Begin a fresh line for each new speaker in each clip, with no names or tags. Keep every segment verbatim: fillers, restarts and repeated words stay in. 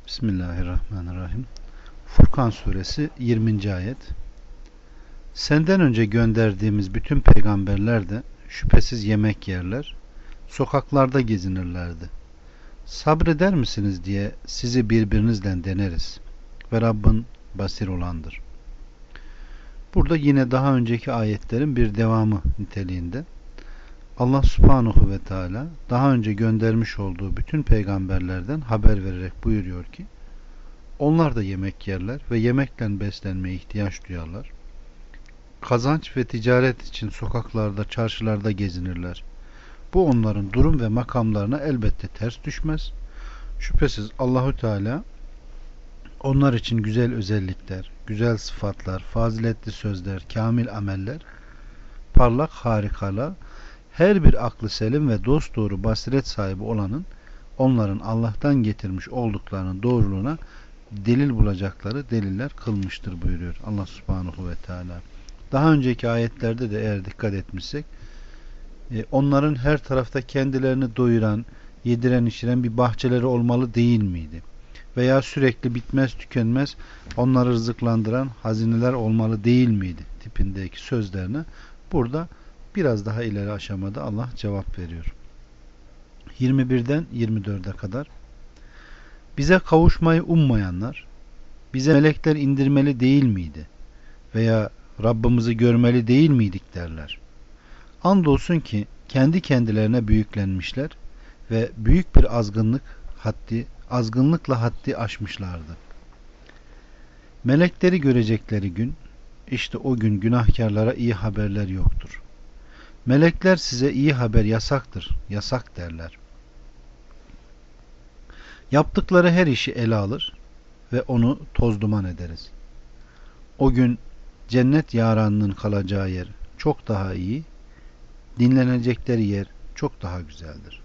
Bismillahirrahmanirrahim. Furkan suresi yirminci ayet. Senden önce gönderdiğimiz bütün peygamberler de şüphesiz yemek yerler, sokaklarda gezinirlerdi. Sabreder misiniz diye sizi birbirinizle deneriz ve Rabbin basir olandır. Burada yine daha önceki ayetlerin bir devamı niteliğinde Allah subhanahu ve teala daha önce göndermiş olduğu bütün peygamberlerden haber vererek buyuruyor ki onlar da yemek yerler ve yemekle beslenmeye ihtiyaç duyarlar. Kazanç ve ticaret için sokaklarda, çarşılarda gezinirler. Bu onların durum ve makamlarına elbette ters düşmez. Şüphesiz Allahü Teala onlar için güzel özellikler, güzel sıfatlar, faziletli sözler, kamil ameller, parlak harikalar, her bir aklı selim ve dosdoğru basiret sahibi olanın onların Allah'tan getirmiş olduklarının doğruluğuna delil bulacakları deliller kılmıştır buyuruyor Allah subhanahu ve teala. Daha önceki ayetlerde de eğer dikkat etmişsek onların her tarafta kendilerini doyuran, yediren içiren bir bahçeleri olmalı değil miydi? Veya sürekli bitmez tükenmez onları rızıklandıran hazineler olmalı değil miydi? Tipindeki sözlerine burada biraz daha ileri aşamada Allah cevap veriyor. yirmi birden yirmi dörde kadar bize kavuşmayı ummayanlar bize melekler indirmeli değil miydi? Veya Rabbimizi görmeli değil miydik derler. Andolsun ki kendi kendilerine büyüklenmişler ve büyük bir azgınlık haddi, azgınlıkla haddi aşmışlardı. Melekleri görecekleri gün, işte o gün günahkarlara iyi haberler yoktur. Melekler size iyi haber yasaktır, yasak derler. Yaptıkları her işi ele alır ve onu toz duman ederiz. O gün cennet yaranının kalacağı yer çok daha iyi, dinlenecekleri yer çok daha güzeldir.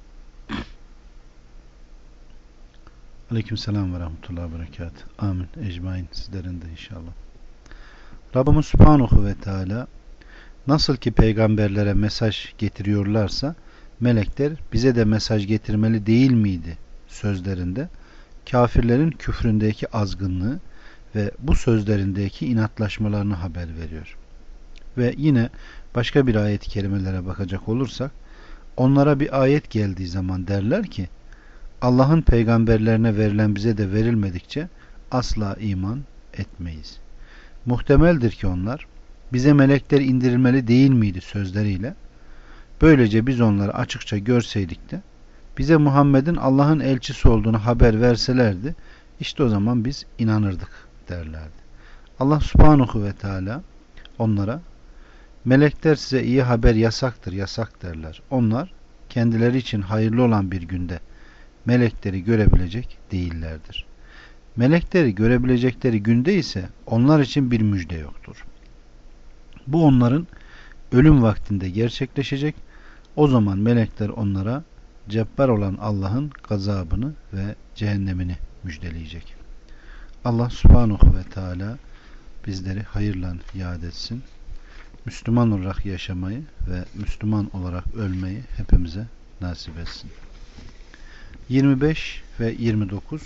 Aleykümselam ve rahmetullahi ve berekat. Amin. Ecmain sizlerin de inşallah. Rabbimiz Subhanahu ve Teala nasıl ki peygamberlere mesaj getiriyorlarsa melekler bize de mesaj getirmeli değil miydi sözlerinde kafirlerin küfründeki azgınlığı ve bu sözlerindeki inatlaşmalarını haber veriyor. Ve yine başka bir ayet-i kerimelere bakacak olursak onlara bir ayet geldiği zaman derler ki Allah'ın peygamberlerine verilen bize de verilmedikçe asla iman etmeyiz. Muhtemeldir ki onlar bize melekler indirilmeli değil miydi sözleriyle böylece biz onları açıkça görseydik de bize Muhammed'in Allah'ın elçisi olduğunu haber verselerdi işte o zaman biz inanırdık derlerdi. Allah subhanahu ve teala onlara melekler size iyi haber yasaktır, yasak derler. Onlar kendileri için hayırlı olan bir günde melekleri görebilecek değillerdir. Melekleri görebilecekleri günde ise onlar için bir müjde yoktur. Bu onların ölüm vaktinde gerçekleşecek. O zaman melekler onlara cebbar olan Allah'ın gazabını ve cehennemini müjdeleyecek. Allah subhanahu ve teala bizleri hayırla yad etsin. Müslüman olarak yaşamayı ve Müslüman olarak ölmeyi hepimize nasip etsin. yirmi beş ve yirmi dokuz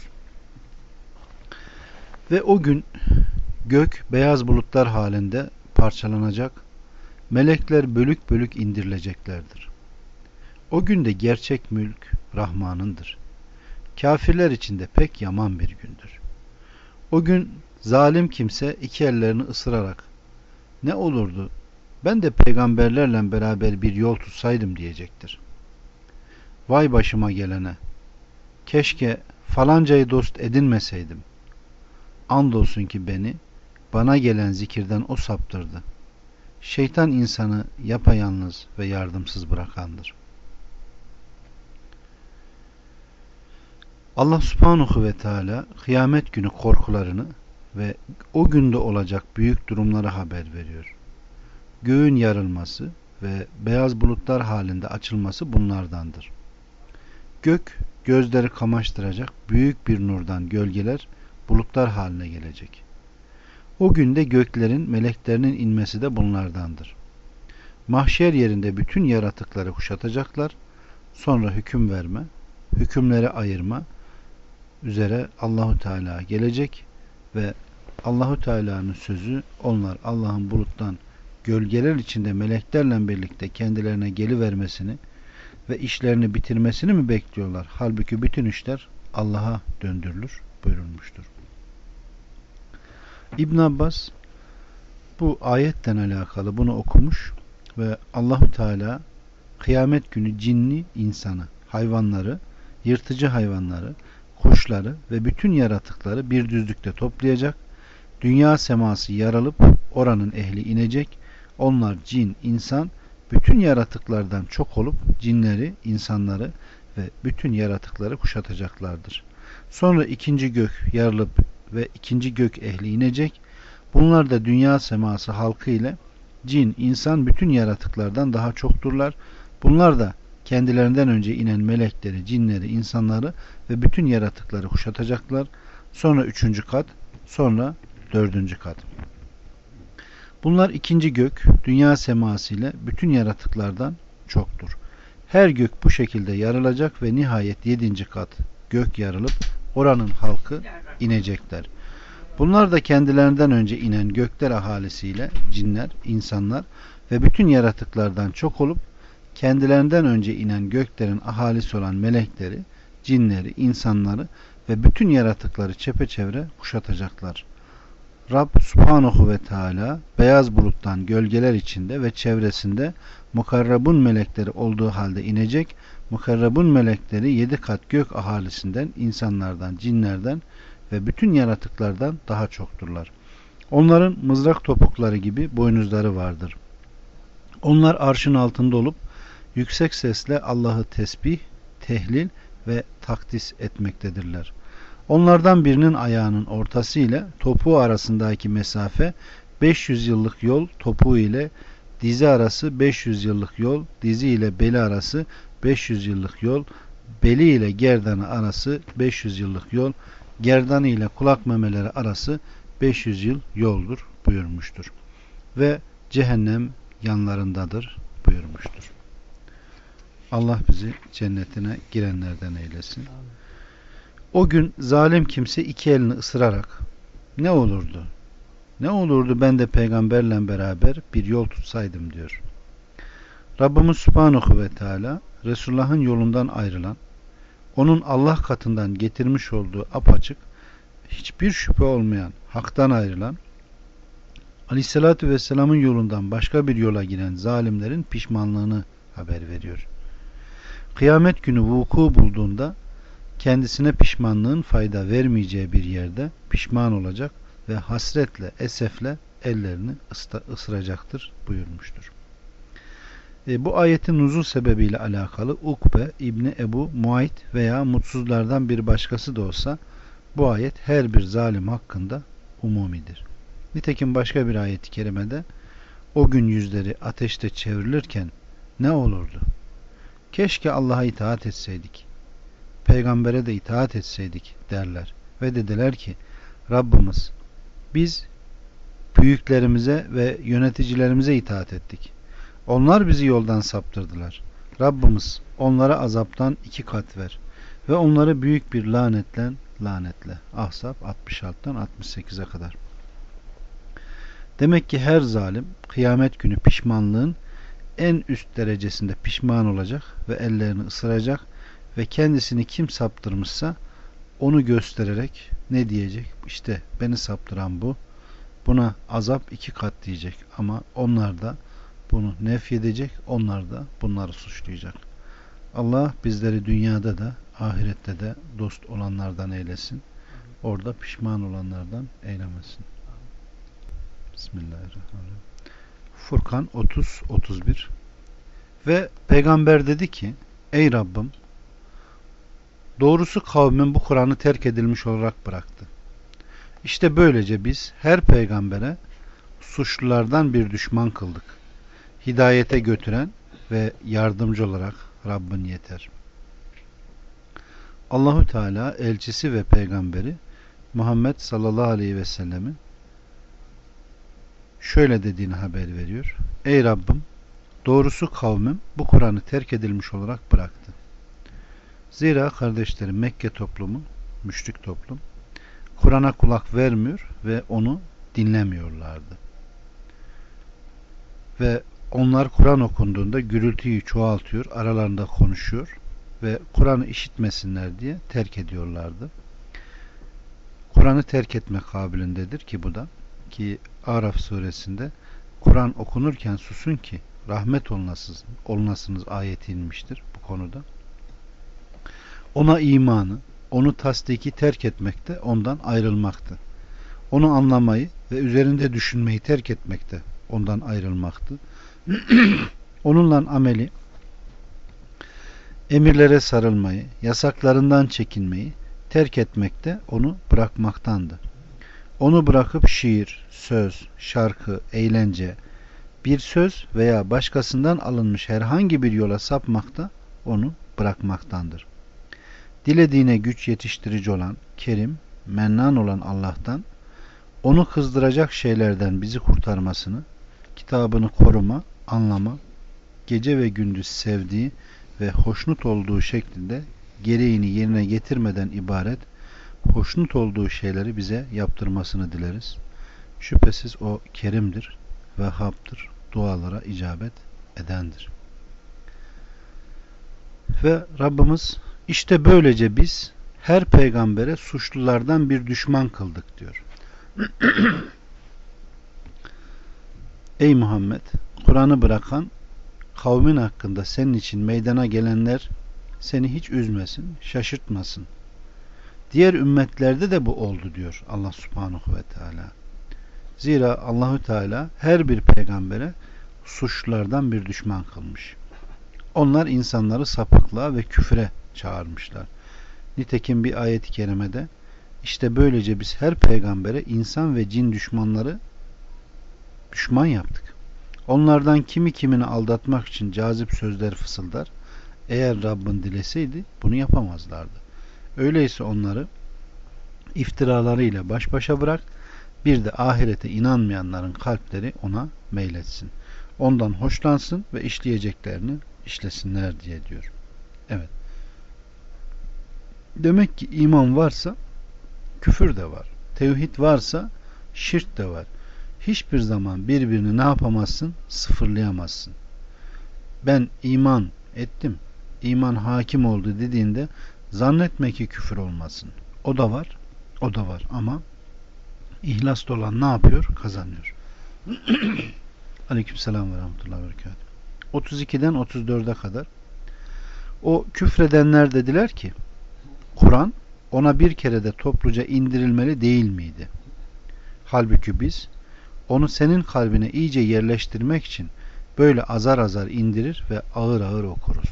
Ve o gün gök beyaz bulutlar halinde parçalanacak, melekler bölük bölük indirileceklerdir. O günde gerçek mülk Rahman'ındır. Kafirler için de pek yaman bir gündür. O gün zalim kimse iki ellerini ısırarak ne olurdu ben de peygamberlerle beraber bir yol tutsaydım diyecektir. Vay başıma gelene, keşke falancayı dost edinmeseydim. Andolsun ki beni bana gelen zikirden o saptırdı. Şeytan insanı yapayalnız ve yardımsız bırakandır. Allah subhanahu ve teala kıyamet günü korkularını ve o günde olacak büyük durumları haber veriyor. Göğün yarılması ve beyaz bulutlar halinde açılması bunlardandır. Gök gözleri kamaştıracak büyük bir nurdan gölgeler bulutlar haline gelecek. O günde göklerin meleklerinin inmesi de bunlardandır. Mahşer yerinde bütün yaratıkları kuşatacaklar. Sonra hüküm verme, hükümleri ayırma üzere Allahu Teala gelecek ve Allahu Teala'nın sözü, onlar Allah'ın buluttan gölgeler içinde meleklerle birlikte kendilerine gelivermesini ve işlerini bitirmesini mi bekliyorlar? Halbuki bütün işler Allah'a döndürülür buyurulmuştur. İbn Abbas bu ayetten alakalı bunu okumuş ve Allahu Teala kıyamet günü cinni insanı, hayvanları, yırtıcı hayvanları, kuşları ve bütün yaratıkları bir düzlükte toplayacak. Dünya seması yarılıp oranın ehli inecek. Onlar cin, insan, bütün yaratıklardan çok olup cinleri, insanları ve bütün yaratıkları kuşatacaklardır. Sonra ikinci gök yarılıp ve ikinci gök ehli inecek. Bunlar da dünya seması halkı ile cin, insan bütün yaratıklardan daha çokturlar. Bunlar da kendilerinden önce inen melekleri, cinleri, insanları ve bütün yaratıkları kuşatacaklar. Sonra üçüncü kat, sonra dördüncü kat. Bunlar ikinci gök, dünya seması ile bütün yaratıklardan çoktur. Her gök bu şekilde yarılacak ve nihayet yedinci kat gök yarılıp oranın halkı inecekler. Bunlar da kendilerinden önce inen gökler ahalisiyle cinler, insanlar ve bütün yaratıklardan çok olup kendilerinden önce inen göklerin ahalisi olan melekleri, cinleri, insanları ve bütün yaratıkları çepeçevre kuşatacaklar. Rab Subhanahu ve Teala beyaz buluttan gölgeler içinde ve çevresinde mukarrabun melekleri olduğu halde inecek. Mukarrabun melekleri yedi kat gök ahalisinden, insanlardan, cinlerden ve bütün yaratıklardan daha çokturlar. Onların mızrak topukları gibi boynuzları vardır. Onlar arşın altında olup yüksek sesle Allah'ı tesbih, tehlil ve takdis etmektedirler. Onlardan birinin ayağının ortası ile topuğu arasındaki mesafe beş yüz yıllık yol, topuğu ile dizi arası beş yüz yıllık yol, dizi ile beli arası beş yüz yıllık yol, beli ile gerdanı arası beş yüz yıllık yol, gerdanı ile kulak memeleri arası beş yüz yıl yoldur buyurmuştur. Ve cehennem yanlarındadır buyurmuştur. Allah bizi cennetine girenlerden eylesin. O gün zalim kimse iki elini ısırarak ne olurdu? Ne olurdu ben de peygamberle beraber bir yol tutsaydım diyor. Rabbimiz Subhanahu ve Teala Resulullah'ın yolundan ayrılan, onun Allah katından getirmiş olduğu apaçık, hiçbir şüphe olmayan, haktan ayrılan, Aleyhisselatü Vesselam'ın yolundan başka bir yola giren zalimlerin pişmanlığını haber veriyor. Kıyamet günü vuku bulduğunda kendisine pişmanlığın fayda vermeyeceği bir yerde pişman olacak ve hasretle, esefle ellerini ısıracaktır buyurmuştur. E, bu ayetin nuzul sebebiyle alakalı Ukbe İbni Ebu Muayt veya mutsuzlardan bir başkası da olsa bu ayet her bir zalim hakkında umumidir. Nitekim başka bir ayet-i kerimede o gün yüzleri ateşte çevrilirken ne olurdu? Keşke Allah'a itaat etseydik. Peygambere de itaat etseydik derler. Ve dediler ki Rabbimiz biz büyüklerimize ve yöneticilerimize itaat ettik. Onlar bizi yoldan saptırdılar. Rabbimiz onlara azaptan iki kat ver ve onları büyük bir lanetle lanetle. Ahzab altmış altıdan altmış sekize kadar. Demek ki her zalim kıyamet günü pişmanlığın en üst derecesinde pişman olacak ve ellerini ısıracak ve kendisini kim saptırmışsa onu göstererek ne diyecek? İşte beni saptıran bu. Buna azap iki kat diyecek ama onlar da bunu nefyedecek, onlar da bunları suçlayacak. Allah bizleri dünyada da ahirette de dost olanlardan eylesin. Orada pişman olanlardan eylemesin. Bismillahirrahmanirrahim. Furkan otuz otuz bir. Ve peygamber dedi ki ey Rabbim doğrusu kavmin bu Kur'an'ı terk edilmiş olarak bıraktı. İşte böylece biz her peygambere suçlulardan bir düşman kıldık. Hidayete götüren ve yardımcı olarak Rabbin yeter. Allahu Teala elçisi ve peygamberi Muhammed sallallahu aleyhi ve sellemin şöyle dediğini haber veriyor. Ey Rabbim doğrusu kavmim bu Kur'an'ı terk edilmiş olarak bıraktı. Zira kardeşlerim Mekke toplumu müşrik toplum. Kur'an'a kulak vermiyor ve onu dinlemiyorlardı. Ve onlar Kur'an okunduğunda gürültüyü çoğaltıyor, aralarında konuşuyor ve Kur'an'ı işitmesinler diye terk ediyorlardı. Kur'an'ı terk etme kabilindedir ki bu da, ki Araf suresinde Kur'an okunurken susun ki rahmet olunasınız, olunasınız ayeti inmiştir bu konuda. Ona imanı, onu tasdiki terk etmekte, ondan ayrılmaktı. Onu anlamayı ve üzerinde düşünmeyi terk etmekte, ondan ayrılmaktı. Onunla ameli, emirlere sarılmayı, yasaklarından çekinmeyi terk etmekte, onu bırakmaktandı. Onu bırakıp şiir, söz, şarkı, eğlence, bir söz veya başkasından alınmış herhangi bir yola sapmakta, onu bırakmaktandır. Dilediğine güç yetiştirici olan, kerim, mennan olan Allah'tan, onu kızdıracak şeylerden bizi kurtarmasını, kitabını koruma, anlama, gece ve gündüz sevdiği ve hoşnut olduğu şeklinde gereğini yerine getirmeden ibaret, hoşnut olduğu şeyleri bize yaptırmasını dileriz. Şüphesiz o kerimdir, vehhabdır, dualara icabet edendir. Ve Rabbimiz işte böylece biz her peygambere suçlulardan bir düşman kıldık diyor. Ey Muhammed, Kur'an'ı bırakan kavmin hakkında senin için meydana gelenler seni hiç üzmesin, şaşırtmasın. Diğer ümmetlerde de bu oldu diyor Allah Subhanahu ve Teala. Zira Allahü Teala her bir peygambere suçlulardan bir düşman kılmış. Onlar insanları sapıklığa ve küfre çağırmışlar. Nitekim bir ayet-i kerimede işte böylece biz her peygambere insan ve cin düşmanları düşman yaptık. Onlardan kimi kimini aldatmak için cazip sözler fısıldar. Eğer Rabbin dileseydi bunu yapamazlardı. Öyleyse onları iftiralarıyla baş başa bırak, bir de ahirete inanmayanların kalpleri ona meyletsin. Ondan hoşlansın ve işleyeceklerini işlesinler diye diyor. Evet. Demek ki iman varsa küfür de var. Tevhid varsa şirk de var. Hiçbir zaman birbirini ne yapamazsın? Sıfırlayamazsın. Ben iman ettim, iman hakim oldu dediğinde zannetme ki küfür olmasın. O da var, o da var ama ihlaslı olan ne yapıyor? Kazanıyor. Aleykümselam ve rahmetullahi ve berekatuhu. otuz ikiden otuz dörde kadar o küfredenler dediler ki Kur'an ona bir kere de topluca indirilmeli değil miydi? Halbuki biz onu senin kalbine iyice yerleştirmek için böyle azar azar indirir ve ağır ağır okuruz.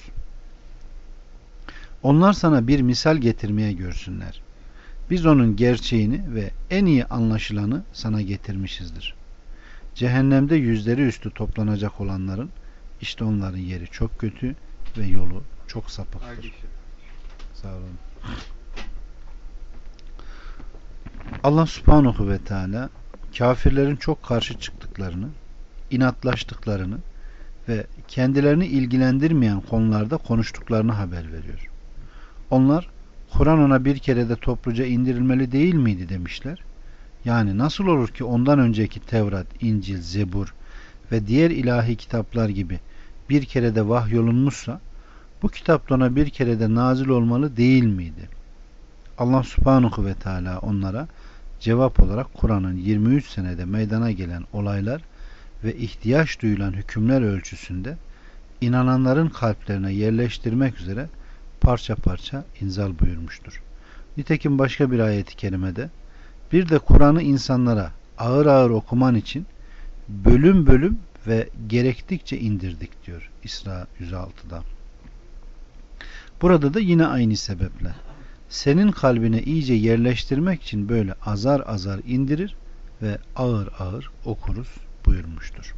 Onlar sana bir misal getirmeye görsünler. Biz onun gerçeğini ve en iyi anlaşılanı sana getirmişizdir. Cehennemde yüzleri üstü toplanacak olanların işte onların yeri çok kötü ve yolu çok sapıktır. Sağ olun. Allah Subhanahu ve Teala kafirlerin çok karşı çıktıklarını, inatlaştıklarını ve kendilerini ilgilendirmeyen konularda konuştuklarını haber veriyor. Onlar Kur'an ona bir kere de topluca indirilmeli değil miydi demişler. Yani nasıl olur ki ondan önceki Tevrat, İncil, Zebur ve diğer ilahi kitaplar gibi bir kere de vahyolunmuşsa bu kitap ona bir kere de nazil olmalı değil miydi? Allah Subhanahu ve Teala onlara cevap olarak Kur'an'ın yirmi üç senede meydana gelen olaylar ve ihtiyaç duyulan hükümler ölçüsünde inananların kalplerine yerleştirmek üzere parça parça inzal buyurmuştur. Nitekim başka bir ayet-i kerimede bir de Kur'an'ı insanlara ağır ağır okuman için bölüm bölüm ve gerektikçe indirdik diyor İsra yüz altıda. Burada da yine aynı sebeple senin kalbine iyice yerleştirmek için böyle azar azar indirir ve ağır ağır okuruz buyurmuştur.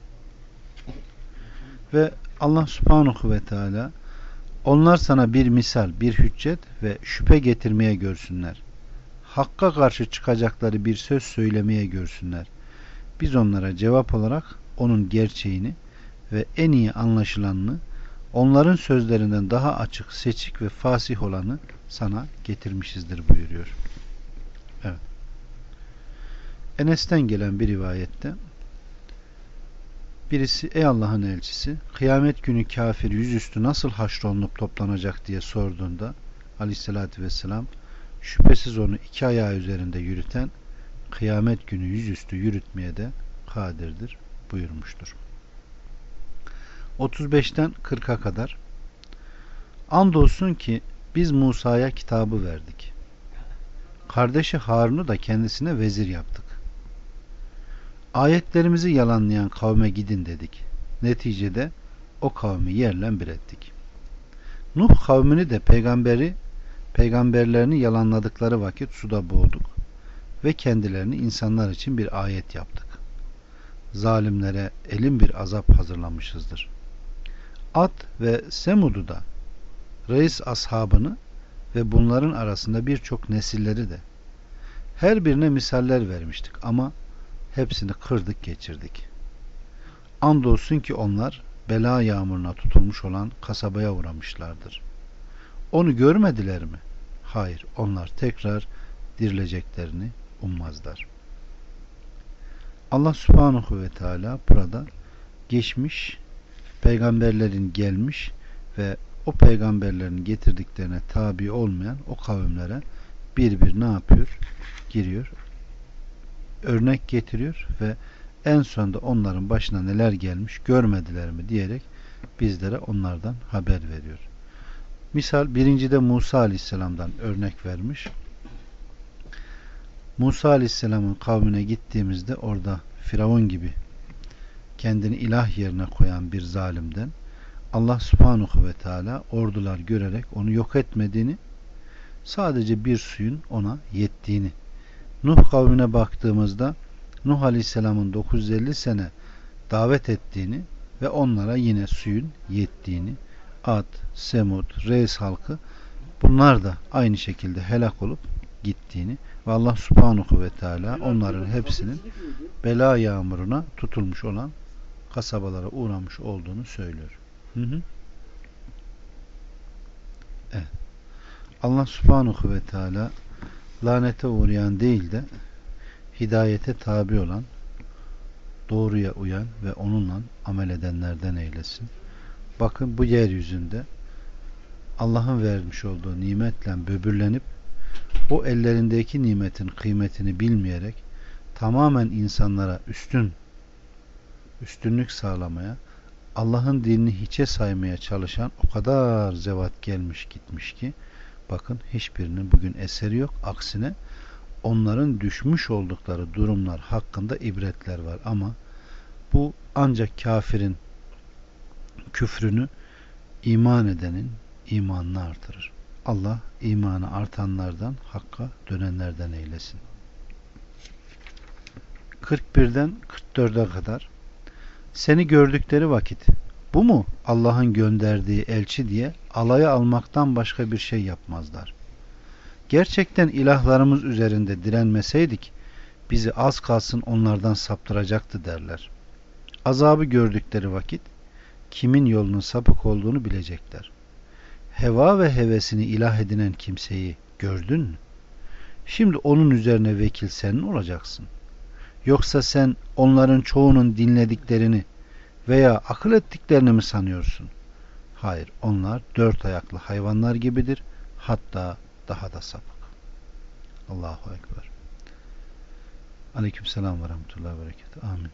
Ve Allah Subhanahu ve Teala onlar sana bir misal, bir hüccet ve şüphe getirmeye görsünler. Hakka karşı çıkacakları bir söz söylemeye görsünler. Biz onlara cevap olarak onun gerçeğini ve en iyi anlaşılanını, onların sözlerinden daha açık, seçik ve fasih olanı sana getirmişizdir buyuruyor. Evet. Enes'ten gelen bir rivayette birisi, ey Allah'ın elçisi, kıyamet günü kafir yüzüstü nasıl haşrolunup toplanacak diye sorduğunda aleyhissalatü vesselam, şüphesiz onu iki ayağı üzerinde yürüten kıyamet günü yüzüstü yürütmeye de kadirdir buyurmuştur. otuz beşten kırka kadar. Andolsun ki biz Musa'ya kitabı verdik. Kardeşi Harun'u da kendisine vezir yaptık. Ayetlerimizi yalanlayan kavme gidin dedik. Neticede o kavmi yerle bir ettik. Nuh kavmini de peygamberi peygamberlerini yalanladıkları vakit suda boğduk ve kendilerini insanlar için bir ayet yaptık. Zalimlere elin bir azap hazırlamışızdır. Ad ve Semud'u da, reis ashabını ve bunların arasında birçok nesilleri de her birine misaller vermiştik ama hepsini kırdık geçirdik. Andolsun ki onlar bela yağmuruna tutulmuş olan kasabaya uğramışlardır. Onu görmediler mi? Hayır, onlar tekrar dirileceklerini ummazlar. Allah Subhanahu ve Teala burada geçmiş peygamberlerin gelmiş ve o peygamberlerin getirdiklerine tabi olmayan o kavimlere bir bir ne yapıyor? Giriyor. Örnek getiriyor ve en sonunda onların başına neler gelmiş görmediler mi diyerek bizlere onlardan haber veriyor. Misal birincide Musa Aleyhisselam'dan örnek vermiş. Musa Aleyhisselam'ın kavmine gittiğimizde orada Firavun gibi kendini ilah yerine koyan bir zalimden Allah Subhanahu ve Teala ordular görerek onu yok etmediğini, sadece bir suyun ona yettiğini. Nuh kavmine baktığımızda Nuh Aleyhisselam'ın dokuz yüz elli sene davet ettiğini ve onlara yine suyun yettiğini, Ad, Semud, Reis halkı bunlar da aynı şekilde helak olup gittiğini ve Allah Subhanahu ve Teala onların hepsinin bela yağmuruna tutulmuş olan kasabalara uğramış olduğunu söylüyor. Hı hı. Evet. Allah Subhanahu ve Teala lanete uğrayan değil de hidayete tabi olan, doğruya uyan ve onunla amel edenlerden eylesin. Bakın bu yeryüzünde Allah'ın vermiş olduğu nimetle böbürlenip o ellerindeki nimetin kıymetini bilmeyerek tamamen insanlara üstün üstünlük sağlamaya, Allah'ın dinini hiçe saymaya çalışan o kadar zevat gelmiş gitmiş ki bakın hiçbirinin bugün eseri yok. Aksine onların düşmüş oldukları durumlar hakkında ibretler var ama bu ancak kafirin küfrünü iman edenin imanını artırır. Allah imanı artanlardan, hakka dönenlerden eylesin. kırk birden kırk dörde kadar. Seni gördükleri vakit bu mu Allah'ın gönderdiği elçi diye alaya almaktan başka bir şey yapmazlar. Gerçekten ilahlarımız üzerinde direnmeseydik bizi az kalsın onlardan saptıracaktı derler. Azabı gördükleri vakit kimin yolunun sapık olduğunu bilecekler. Heva ve hevesini ilah edinen kimseyi gördün mü? Şimdi onun üzerine vekil sen olacaksın. Yoksa sen onların çoğunun dinlediklerini veya akıl ettiklerini mi sanıyorsun? Hayır, onlar dört ayaklı hayvanlar gibidir. Hatta daha da sapık. Allahu Ekber. Aleykümselam ve rahmetullahi ve berekatuhu. Amin.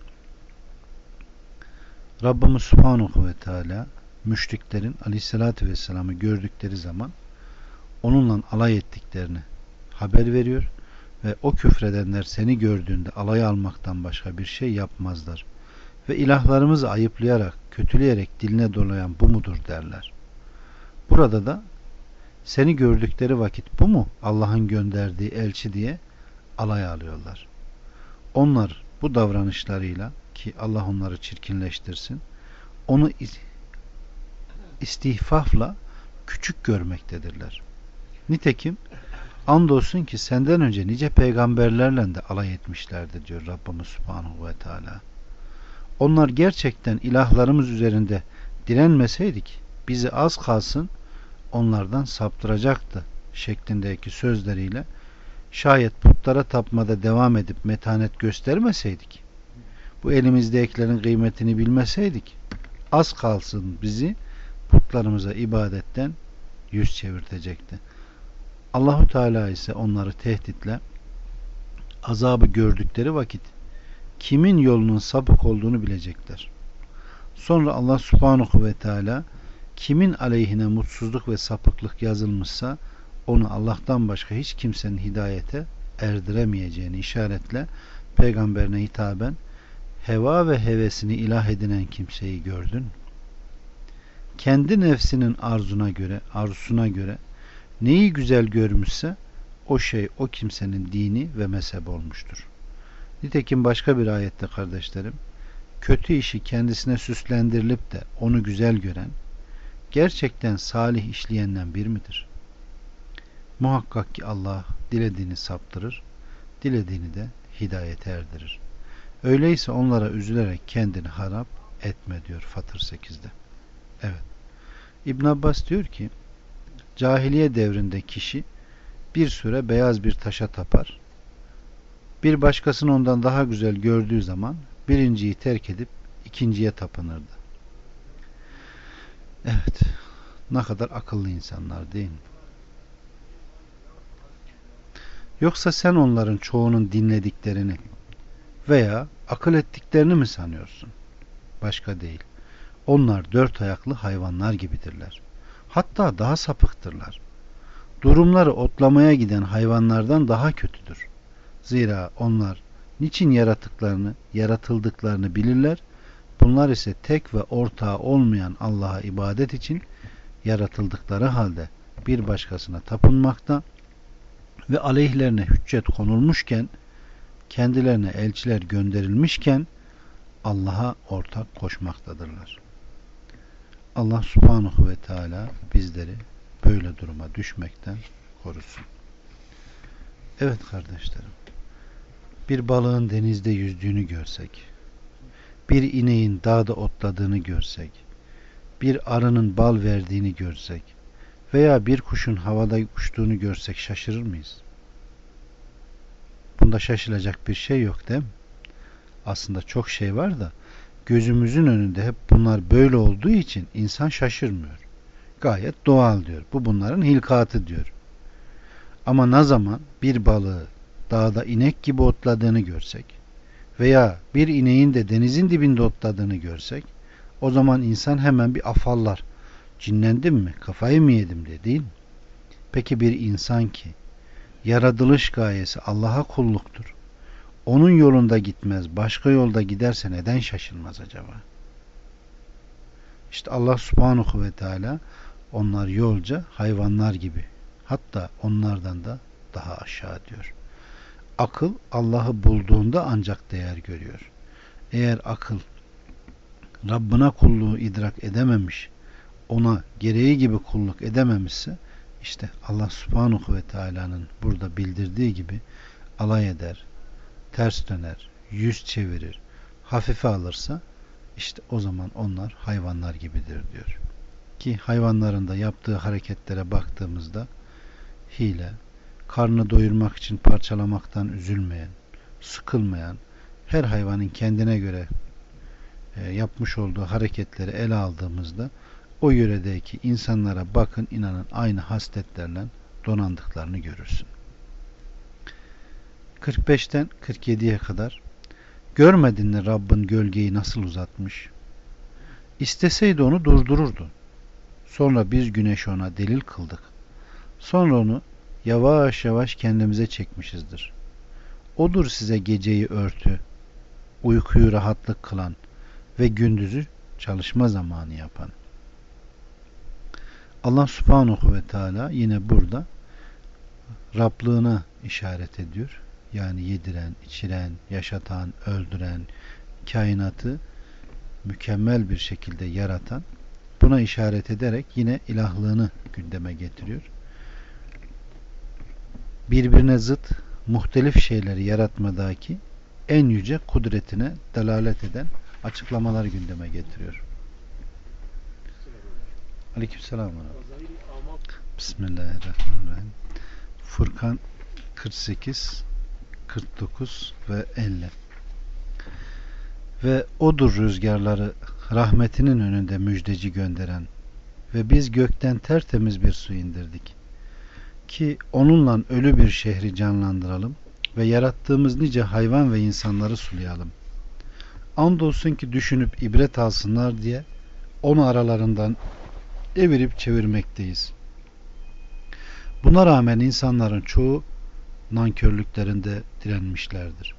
Rabbimiz Subhanahu ve Teala müşriklerin Aleyhisselatü Vesselam'ı gördükleri zaman onunla alay ettiklerini haber veriyor ve o küfredenler seni gördüğünde alay almaktan başka bir şey yapmazlar ve ilahlarımızı ayıplayarak, kötüleyerek diline dolayan bu mudur derler. Burada da seni gördükleri vakit bu mu Allah'ın gönderdiği elçi diye alay alıyorlar. Onlar bu davranışlarıyla, ki Allah onları çirkinleştirsin, onu istihfafla küçük görmektedirler. Nitekim andolsun ki senden önce nice peygamberlerle de alay etmişlerdir diyor Rabbimiz Subhanahu ve Teala. Onlar gerçekten ilahlarımız üzerinde direnmeseydik bizi az kalsın onlardan saptıracaktı şeklindeki sözleriyle şayet putlara tapmada devam edip metanet göstermeseydik, bu elimizdekilerin kıymetini bilmeseydik, az kalsın bizi putlarımıza ibadetten yüz çevirtecekti. Allahu Teala ise onları tehditle azabı gördükleri vakit kimin yolunun sapık olduğunu bilecekler. Sonra Allah Subhanahu ve Teala kimin aleyhine mutsuzluk ve sapıklık yazılmışsa onu Allah'tan başka hiç kimsenin hidayete erdiremeyeceğini işaretle peygamberine hitaben heva ve hevesini ilah edinen kimseyi gördün. Kendi nefsinin arzuna göre, arzusuna göre neyi güzel görmüşse o şey o kimsenin dini ve mezhebi olmuştur. Nitekim başka bir ayette kardeşlerim, kötü işi kendisine süslendirilip de onu güzel gören gerçekten salih işleyenden bir midir? Muhakkak ki Allah dilediğini saptırır, dilediğini de hidayete erdirir. Öyleyse onlara üzülerek kendini harap etme diyor Fatır sekizde. Evet. İbn Abbas diyor ki, cahiliye devrinde kişi bir süre beyaz bir taşa tapar. Bir başkasını ondan daha güzel gördüğü zaman birinciyi terk edip ikinciye tapınırdı. Evet. Ne kadar akıllı insanlar değil mi? Yoksa sen onların çoğunun dinlediklerini veya akıl ettiklerini mi sanıyorsun? Başka değil. Onlar dört ayaklı hayvanlar gibidirler. Hatta daha sapıktırlar. Durumları otlamaya giden hayvanlardan daha kötüdür. Zira onlar niçin yaratıklarını, yaratıldıklarını bilirler. Bunlar ise tek ve ortağı olmayan Allah'a ibadet için yaratıldıkları halde bir başkasına tapınmakta ve aleyhlerine hüccet konulmuşken, kendilerine elçiler gönderilmişken Allah'a ortak koşmaktadırlar. Allah Subhanahu ve Teala bizleri böyle duruma düşmekten korusun. Evet kardeşlerim, bir balığın denizde yüzdüğünü görsek, bir ineğin dağda otladığını görsek, bir arının bal verdiğini görsek veya bir kuşun havada uçtuğunu görsek şaşırır mıyız? Bunda şaşılacak bir şey yok değil mi? Aslında çok şey var da gözümüzün önünde hep bunlar böyle olduğu için insan şaşırmıyor. Gayet doğal diyor. Bu bunların hilkatı diyor. Ama ne zaman bir balığı dağda inek gibi otladığını görsek veya bir ineğin de denizin dibinde otladığını görsek, o zaman insan hemen bir afallar. Cinlendim mi? Kafayı mı yedim diye, değil mi? Peki bir insan ki yaratılış gayesi Allah'a kulluktur. Onun yolunda gitmez, başka yolda giderse neden şaşırmaz acaba? İşte Allah Subhanahu ve Teala onlar yolca hayvanlar gibi, hatta onlardan da daha aşağı diyor. Akıl Allah'ı bulduğunda ancak değer görüyor. Eğer akıl Rabbına kulluğu idrak edememiş, ona gereği gibi kulluk edememişse, işte Allah Subhanahu ve Teala'nın burada bildirdiği gibi alay eder, ters döner, yüz çevirir, hafife alırsa, işte o zaman onlar hayvanlar gibidir diyor. Ki hayvanların da yaptığı hareketlere baktığımızda hile, karnını doyurmak için parçalamaktan üzülmeyen, sıkılmayan, her hayvanın kendine göre e, yapmış olduğu hareketleri ele aldığımızda o yöredeki insanlara bakın, inanın aynı hasletlerle donandıklarını görürsün. kırk beşten kırk yediye kadar görmedin mi Rabbin gölgeyi nasıl uzatmış? İsteseydi onu durdururdu. Sonra biz güneşi ona delil kıldık. Sonra onu yavaş yavaş kendimize çekmişizdir. Odur size geceyi örtü, uykuyu rahatlık kılan ve gündüzü çalışma zamanı yapan. Allah Subhanahu ve Teala yine burada Rablığına işaret ediyor. Yani yediren, içiren, yaşatan, öldüren, kainatı mükemmel bir şekilde yaratan, buna işaret ederek yine ilahlığını gündeme getiriyor. Birbirine zıt, muhtelif şeyleri yaratmadaki en yüce kudretine delalet eden açıklamalar gündeme getiriyor. Aleykümselam. Bismillahirrahmanirrahim. Furkan kırk sekiz, kırk dokuz ve elli. Ve odur rüzgarları rahmetinin önünde müjdeci gönderen ve biz gökten tertemiz bir su indirdik ki onunla ölü bir şehri canlandıralım ve yarattığımız nice hayvan ve insanları sulayalım. Andolsun ki düşünüp ibret alsınlar diye onu aralarından evirip çevirmekteyiz. Buna rağmen insanların çoğu nankörlüklerinde direnmişlerdir.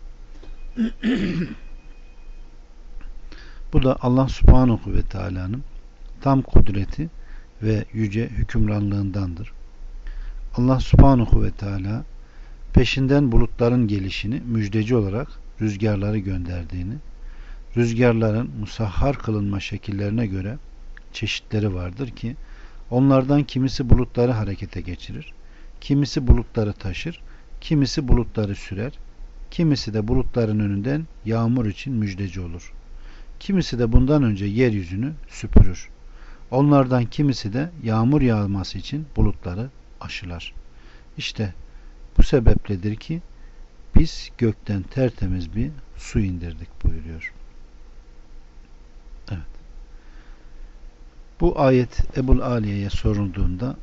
Bu da Allah Subhanahu ve Teala'nın tam kudreti ve yüce hükümranlığındandır. Allah Subhanahu ve Teala peşinden bulutların gelişini müjdeci olarak rüzgarları gönderdiğini, rüzgarların musahhar kılınma şekillerine göre çeşitleri vardır ki onlardan kimisi bulutları harekete geçirir, kimisi bulutları taşır, kimisi bulutları sürer, kimisi de bulutların önünden yağmur için müjdeci olur. Kimisi de bundan önce yeryüzünü süpürür. Onlardan kimisi de yağmur yağması için bulutları aşılar. İşte bu sebepledir ki biz gökten tertemiz bir su indirdik buyuruyor. Evet. Bu ayet Ebul Aliye'ye sorulduğunda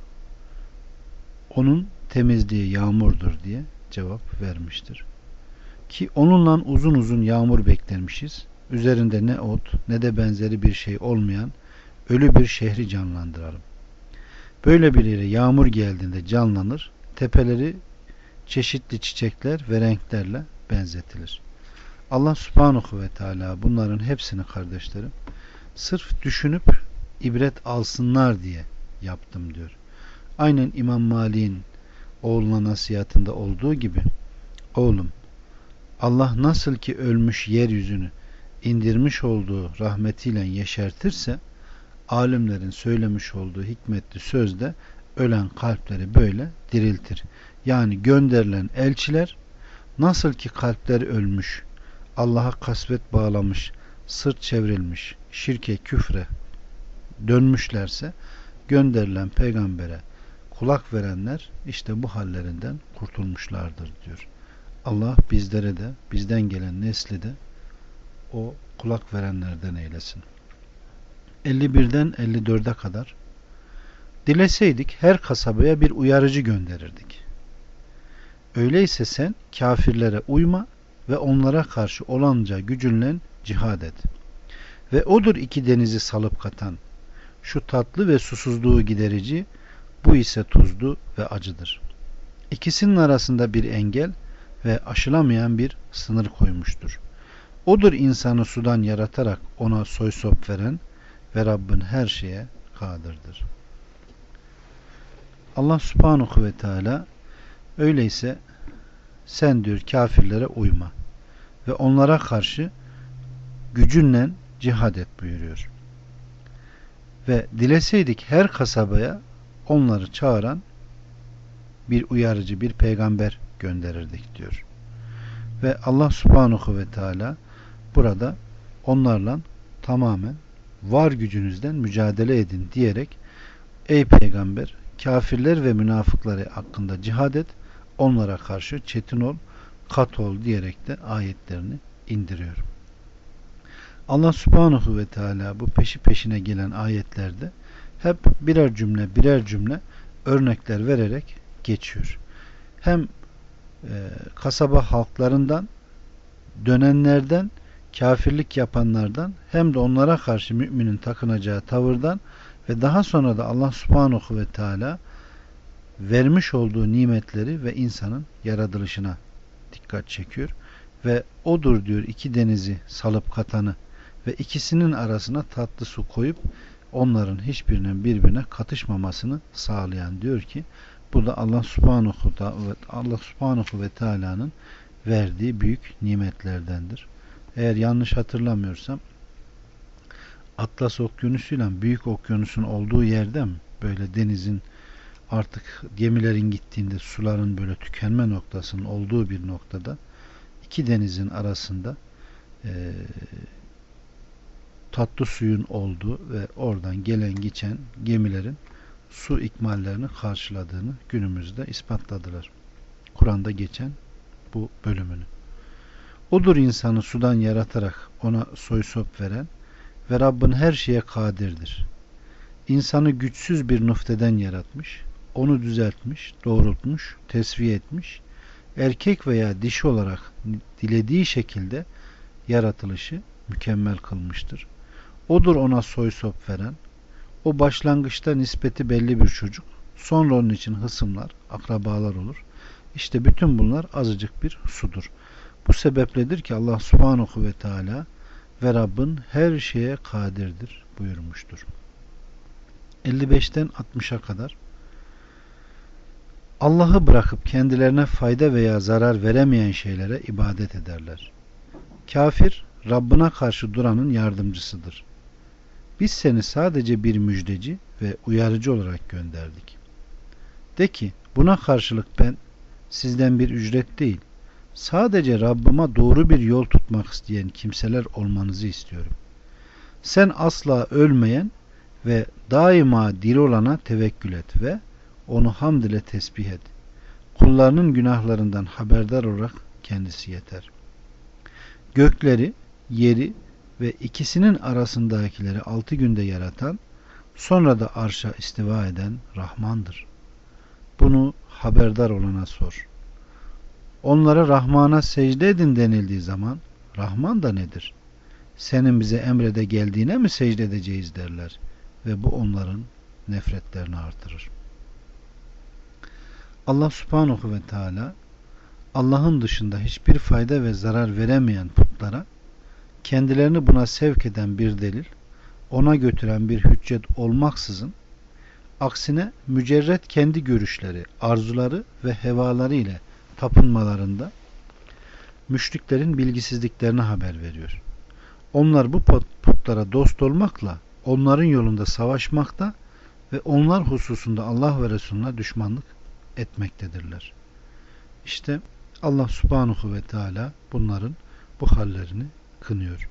onun temizliği yağmurdur diye cevap vermiştir. Ki onunla uzun uzun yağmur beklermişiz. Üzerinde ne ot ne de benzeri bir şey olmayan ölü bir şehri canlandıralım. Böyle bir yere yağmur geldiğinde canlanır, tepeleri çeşitli çiçekler ve renklerle benzetilir. Allah Subhanahu ve Teala bunların hepsini kardeşlerim sırf düşünüp ibret alsınlar diye yaptım diyor. Aynen İmam Malik'in oğluna nasihatinde olduğu gibi, oğlum Allah nasıl ki ölmüş yeryüzünü indirmiş olduğu rahmetiyle yeşertirse, alimlerin söylemiş olduğu hikmetli sözde ölen kalpleri böyle diriltir. Yani gönderilen elçiler nasıl ki kalpler ölmüş, Allah'a kasvet bağlamış, sırt çevrilmiş, şirke, küfre dönmüşlerse, gönderilen peygambere kulak verenler işte bu hallerinden kurtulmuşlardır diyor. Allah bizlere de, bizden gelen nesli de o kulak verenlerden eylesin. elli birden elli dörde kadar dileseydik her kasabaya bir uyarıcı gönderirdik. Öyleyse sen kafirlere uyma ve onlara karşı olanca gücünle cihad et. Ve odur iki denizi salıp katan, şu tatlı ve susuzluğu giderici, bu ise tuzlu ve acıdır. İkisinin arasında bir engel ve aşılamayan bir sınır koymuştur. Odur insanı sudan yaratarak ona soy sop veren ve Rabbin her şeye kadirdir. Allah Subhanahu ve Teala öyleyse sen diyor kafirlere uyma ve onlara karşı gücünle cihad et buyuruyor. Ve dileseydik her kasabaya onları çağıran bir uyarıcı, bir peygamber gönderirdik diyor. Ve Allah Subhanahu ve Teala burada onlarla tamamen var gücünüzden mücadele edin diyerek ey peygamber kafirler ve münafıkları hakkında cihad et, onlara karşı çetin ol, kat ol diyerek de ayetlerini indiriyor. Allah Subhanahu ve Teala bu peşi peşine gelen ayetlerde hep birer cümle birer cümle örnekler vererek geçiyor. Hem e, kasaba halklarından, dönenlerden, kafirlik yapanlardan, hem de onlara karşı müminin takınacağı tavırdan ve daha sonra da Allah Subhanahu ve Teala vermiş olduğu nimetleri ve insanın yaratılışına dikkat çekiyor. Ve odur diyor iki denizi salıp katanı ve ikisinin arasına tatlı su koyup onların hiçbirinin birbirine katışmamasını sağlayan diyor ki bu da Allah Subhanahu ve Allah Subhanahu ve Teala'nın verdiği büyük nimetlerdendir. Eğer yanlış hatırlamıyorsam Atlas Okyanusu'yla Büyük Okyanus'un olduğu yerde mi böyle denizin artık gemilerin gittiğinde suların böyle tükenme noktasının olduğu bir noktada iki denizin arasında e, tatlı suyun olduğu ve oradan gelen geçen gemilerin su ikmallerini karşıladığını günümüzde ispatladılar. Kur'an'da geçen bu bölümünü. Odur insanı sudan yaratarak ona soy sop veren ve Rabbin her şeye kadirdir. İnsanı güçsüz bir nüfteden yaratmış, onu düzeltmiş, doğrultmuş, tesviye etmiş, erkek veya dişi olarak dilediği şekilde yaratılışı mükemmel kılmıştır. Odur ona soy sop veren, o başlangıçta nispeti belli bir çocuk, sonra onun için hısımlar, akrabalar olur. İşte bütün bunlar azıcık bir sudur. Bu sebepledir ki Allah Subhanahu ve Teala ve Rabbin her şeye kadirdir buyurmuştur. elli beşten altmışa kadar Allah'ı bırakıp kendilerine fayda veya zarar veremeyen şeylere ibadet ederler. Kafir, Rabbine karşı duranın yardımcısıdır. Biz seni sadece bir müjdeci ve uyarıcı olarak gönderdik. De ki, buna karşılık ben sizden bir ücret değil, sadece Rabbıma doğru bir yol tutmak isteyen kimseler olmanızı istiyorum. Sen asla ölmeyen ve daima diri olana tevekkül et ve onu hamd ile tesbih et. Kullarının günahlarından haberdar olarak kendisi yeter. Gökleri, yeri ve ikisinin arasındakileri altı günde yaratan, sonra da arşa istiva eden Rahmandır. Bunu haberdar olana sor. Onlara Rahman'a secde edin denildiği zaman, Rahman da nedir? Senin bize emrede geldiğine mi secde edeceğiz derler ve bu onların nefretlerini artırır. Allah Subhanahu ve Teala Allah'ın dışında hiçbir fayda ve zarar veremeyen putlara kendilerini buna sevk eden bir delil, ona götüren bir hüccet olmaksızın, aksine mücerret kendi görüşleri, arzuları ve hevaları ile tapınmalarında müşriklerin bilgisizliklerine haber veriyor. Onlar bu putlara dost olmakla, onların yolunda savaşmakta ve onlar hususunda Allah ve Resulüne düşmanlık etmektedirler. İşte Allah Subhanahu ve Teala bunların bu hallerini kınıyor.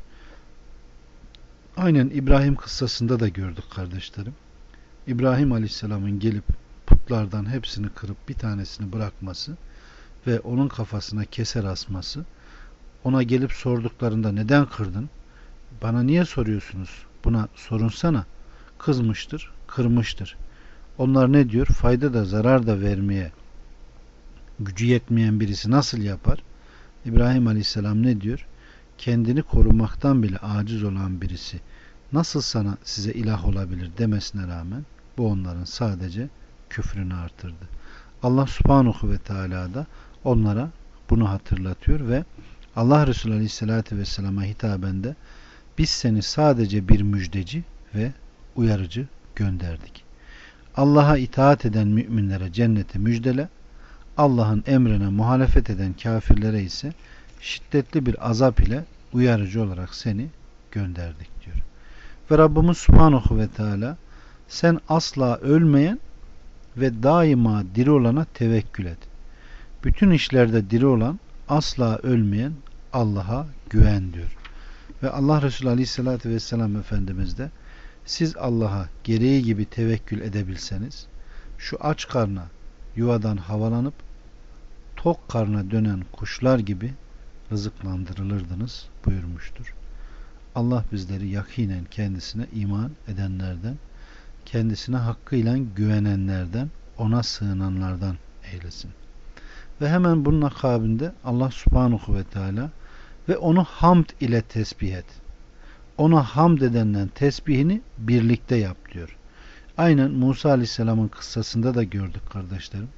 Aynen İbrahim kıssasında da gördük kardeşlerim. İbrahim Aleyhisselam'ın gelip putlardan hepsini kırıp bir tanesini bırakması ve onun kafasına keser asması, ona gelip sorduklarında neden kırdın? Bana niye soruyorsunuz? Buna sorunsana. Kızmıştır, kırmıştır. Onlar ne diyor? Fayda da zarar da vermeye gücü yetmeyen birisi nasıl yapar? İbrahim Aleyhisselam ne diyor? Kendini korumaktan bile aciz olan birisi nasıl sana size ilah olabilir demesine rağmen bu onların sadece küfrünü artırdı. Allah Subhanahu ve Teala da onlara bunu hatırlatıyor ve Allah Resulü Aleyhisselatü Vesselam'a hitaben de biz seni sadece bir müjdeci ve uyarıcı gönderdik. Allah'a itaat eden müminlere cenneti müjdele, Allah'ın emrine muhalefet eden kafirlere ise şiddetli bir azap ile uyarıcı olarak seni gönderdik diyor. Ve Rabbimiz Subhanahu ve Teala sen asla ölmeyen ve daima diri olana tevekkül et. Bütün işlerde diri olan, asla ölmeyen Allah'a güven diyor. Ve Allah Resulü Aleyhisselatü Vesselam Efendimiz de siz Allah'a gereği gibi tevekkül edebilseniz şu aç karna yuvadan havalanıp tok karna dönen kuşlar gibi rızıklandırılırdınız buyurmuştur. Allah bizleri yakinen kendisine iman edenlerden, kendisine hakkıyla güvenenlerden, ona sığınanlardan eylesin. Ve hemen bunun akabinde Allah Subhanahu ve Teala ve onu hamd ile tesbih et. Ona hamd edenlerin tesbihini birlikte yap diyor. Aynen Musa Aleyhisselam'ın kıssasında da gördük kardeşlerim.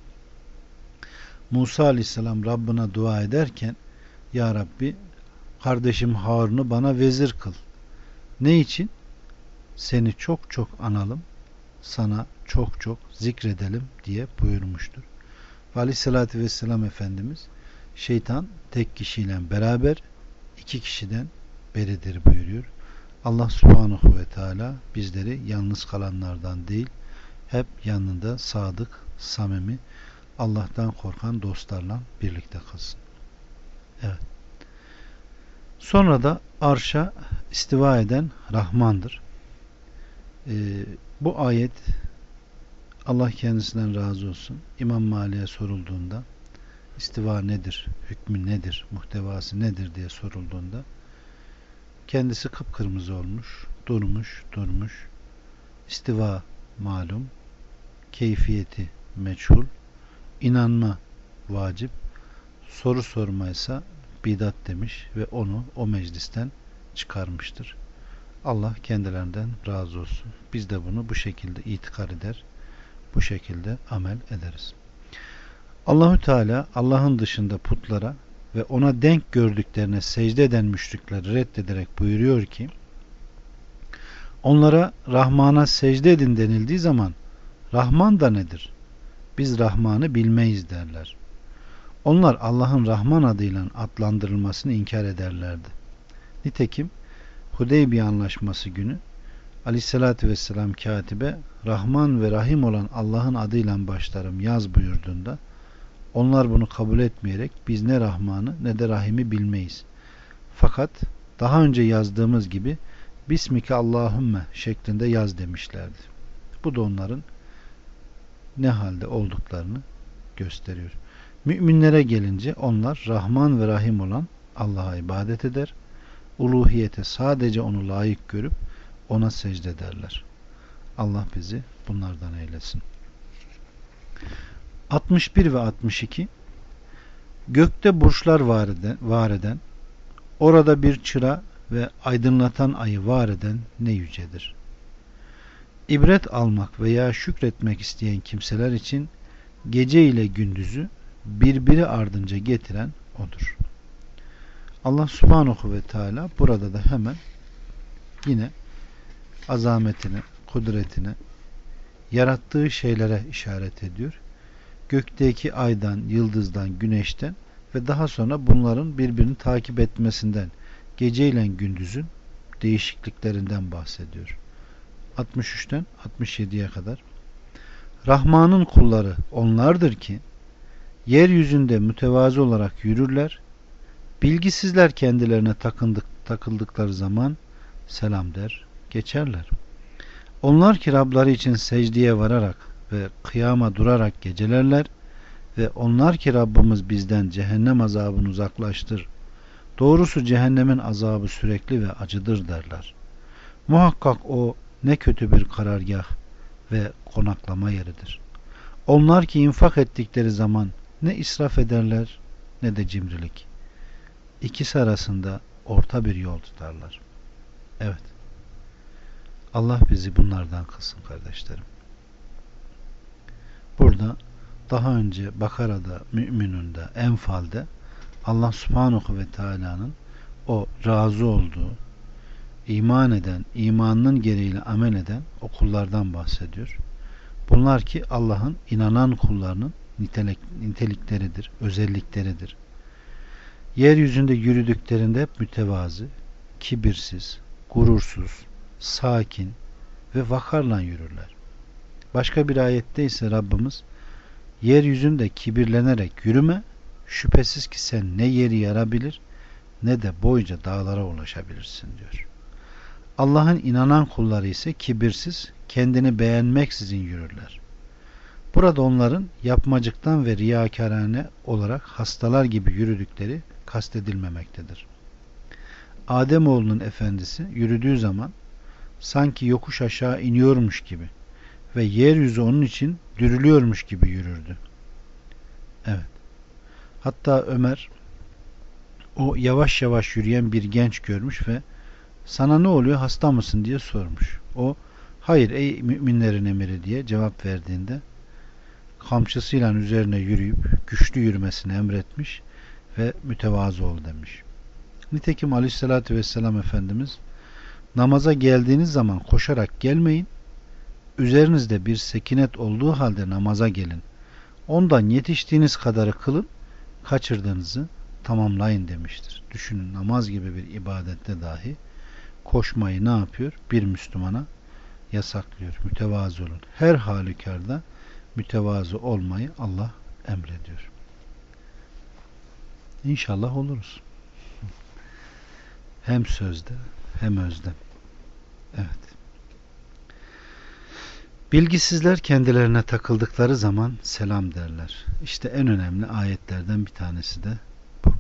Musa Aleyhisselam Rabbına dua ederken Ya Rabbi kardeşim Harun'u bana vezir kıl. Ne için? Seni çok çok analım, sana çok çok zikredelim diye buyurmuştur. Ve Aleyhisselatü Vesselam Efendimiz şeytan tek kişiyle beraber iki kişiden beridir buyuruyor. Allah Subhanahu ve Teala bizleri yalnız kalanlardan değil, hep yanında sadık, samimi, Allah'tan korkan dostlarla birlikte kılsın. Evet. Sonra da arşa istiva eden Rahmandır. Ee, bu ayet Allah kendisinden razı olsun. İmam Malik'e sorulduğunda istiva nedir, hükmü nedir, muhtevası nedir diye sorulduğunda kendisi kıpkırmızı olmuş, durmuş, durmuş. İstiva malum, keyfiyeti meçhul, inanma vacip, soru sormaysa bidat demiş ve onu o meclisten çıkarmıştır. Allah kendilerinden razı olsun. Biz de bunu bu şekilde itikad eder, bu şekilde amel ederiz. Allahü Teala Allah'ın dışında putlara ve ona denk gördüklerine secde eden müşrikleri reddederek buyuruyor ki, onlara Rahman'a secde edin denildiği zaman Rahman da nedir? Biz Rahman'ı bilmeyiz derler. Onlar Allah'ın Rahman adıyla adlandırılmasını inkar ederlerdi. Nitekim Hudeybiye Anlaşması günü Aleyhisselatü Vesselam katibe Rahman ve Rahim olan Allah'ın adıyla başlarım yaz buyurduğunda onlar bunu kabul etmeyerek biz ne Rahman'ı ne de Rahim'i bilmeyiz. Fakat daha önce yazdığımız gibi Bismike Allahümme şeklinde yaz demişlerdi. Bu da onların ne halde olduklarını gösteriyor. Müminlere gelince onlar Rahman ve Rahim olan Allah'a ibadet eder. Uluhiyete sadece onu layık görüp ona secde ederler. Allah bizi bunlardan eylesin. altmış bir ve altmış iki Gökte burçlar var eden, var eden, orada bir çıra ve aydınlatan ayı var eden ne yücedir. İbret almak veya şükretmek isteyen kimseler için gece ile gündüzü birbiri ardınca getiren odur. Allah Subhanahu ve Teala burada da hemen yine azametine, kudretine, yarattığı şeylere işaret ediyor. Gökteki aydan, yıldızdan, güneşten ve daha sonra bunların birbirini takip etmesinden, gece ile gündüzün değişikliklerinden bahsediyor. altmış üçten altmış yediye kadar. Rahman'ın kulları onlardır ki yeryüzünde mütevazı olarak yürürler. Bilgisizler kendilerine takındık, takıldıkları zaman selam der, geçerler. Onlar ki Rabları için secdeye vararak ve kıyama durarak gecelerler ve onlar ki Rabbimiz bizden cehennem azabını uzaklaştır. Doğrusu cehennemin azabı sürekli ve acıdır derler. Muhakkak o ne kötü bir karargah ve konaklama yeridir. Onlar ki infak ettikleri zaman ne israf ederler ne de cimrilik. İkisi arasında orta bir yol tutarlar. Evet. Allah bizi bunlardan kılsın kardeşlerim. Burada daha önce Bakara'da, Mü'minun'da, Enfal'de Allah Subhanahu ve Teala'nın o razı olduğu, iman eden, imanının gereğiyle amel eden o kullardan bahsediyor. Bunlar ki Allah'ın inanan kullarının nitelik, nitelikleridir, özellikleridir. Yeryüzünde yürüdüklerinde hep mütevazı, kibirsiz, gurursuz, sakin ve vakarla yürürler. Başka bir ayette ise Rabbimiz yeryüzünde kibirlenerek yürüme, şüphesiz ki sen ne yeri yarabilir ne de boyca dağlara ulaşabilirsin diyor. Allah'ın inanan kulları ise kibirsiz, kendini beğenmeksizin yürürler. Burada onların yapmacıktan ve riyakarane olarak hastalar gibi yürüdükleri kastedilmemektedir. Ademoğlunun efendisi yürüdüğü zaman sanki yokuş aşağı iniyormuş gibi ve yeryüzü onun için dürülüyormuş gibi yürürdü. Evet. Hatta Ömer o yavaş yavaş yürüyen bir genç görmüş ve sana ne oluyor, hasta mısın diye sormuş. O hayır ey müminlerin emiri diye cevap verdiğinde kamçısıyla üzerine yürüyüp güçlü yürümesini emretmiş ve mütevazı ol demiş. Nitekim Aleyhisselatü Vesselam Efendimiz namaza geldiğiniz zaman koşarak gelmeyin, üzerinizde bir sekinet olduğu halde namaza gelin. Ondan yetiştiğiniz kadarı kılın, kaçırdığınızı tamamlayın demiştir. Düşünün, namaz gibi bir ibadette dahi koşmayı ne yapıyor? Bir Müslümana yasaklıyor. Mütevazı olun. Her halükarda mütevazı olmayı Allah emrediyor. İnşallah oluruz. Hem sözde hem özde. Evet. Bilgisizler kendilerine takıldıkları zaman selam derler. İşte en önemli ayetlerden bir tanesi de bu.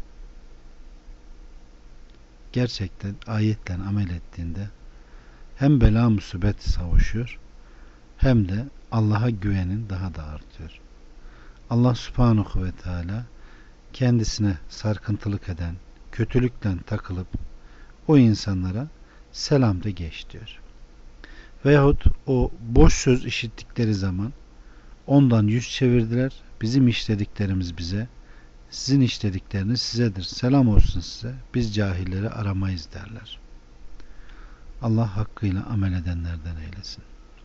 Gerçekten ayetle amel ettiğinde hem bela musibet savaşıyor hem de Allah'a güvenin daha da artıyor. Allah subhanahu ve teala kendisine sarkıntılık eden, kötülükten takılıp o insanlara selam de geç diyor. Veyahut o boş söz işittikleri zaman ondan yüz çevirdiler. Bizim işlediklerimiz bize, sizin işledikleriniz sizedir. Selam olsun size. Biz cahilleri aramayız derler. Allah hakkıyla amel edenlerden eylesin.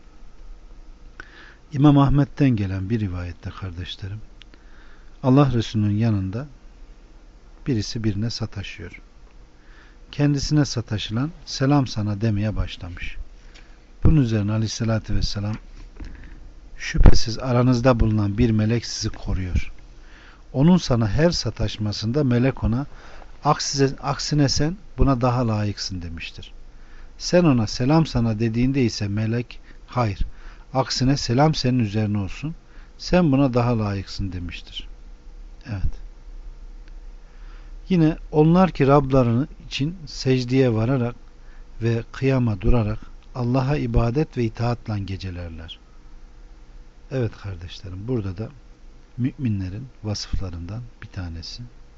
İmam Ahmet'ten gelen bir rivayette kardeşlerim, Allah Resulü'nün yanında birisi birine sataşıyor. Kendisine sataşılan selam sana demeye başlamış. Bunun üzerine Aleyhisselatü Vesselam, şüphesiz aranızda bulunan bir melek sizi koruyor. Onun sana her sataşmasında melek ona aksine, aksine sen buna daha layıksın demiştir. Sen ona selam sana dediğinde ise melek hayır, aksine selam senin üzerine olsun, sen buna daha layıksın demiştir. Evet. Yine onlar ki Rablarını için secdeye vararak ve kıyama durarak Allah'a ibadet ve itaatla gecelerler. Evet kardeşlerim, burada da müminlerin vasıflarından bir tanesi.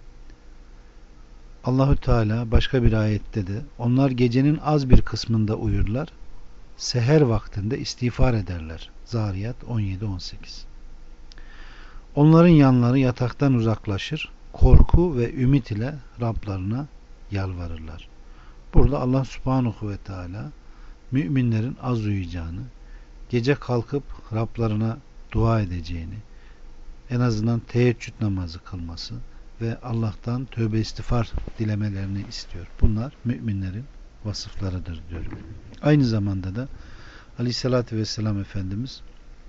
Allahü Teala başka bir ayette de onlar gecenin az bir kısmında uyurlar, seher vaktinde istiğfar ederler. Zariyat on yedi on sekiz. Onların yanları yataktan uzaklaşır, korku ve ümit ile Rablarına yalvarırlar. Burada Allah Subhanahu ve Teala müminlerin az uyuyacağını, gece kalkıp Rablarına dua edeceğini, en azından teheccüd namazı kılması ve Allah'tan tövbe istiğfar dilemelerini istiyor. Bunlar müminlerin vasıflarıdır diyor. Aynı zamanda da Aleyhisselatü Vesselam Efendimiz,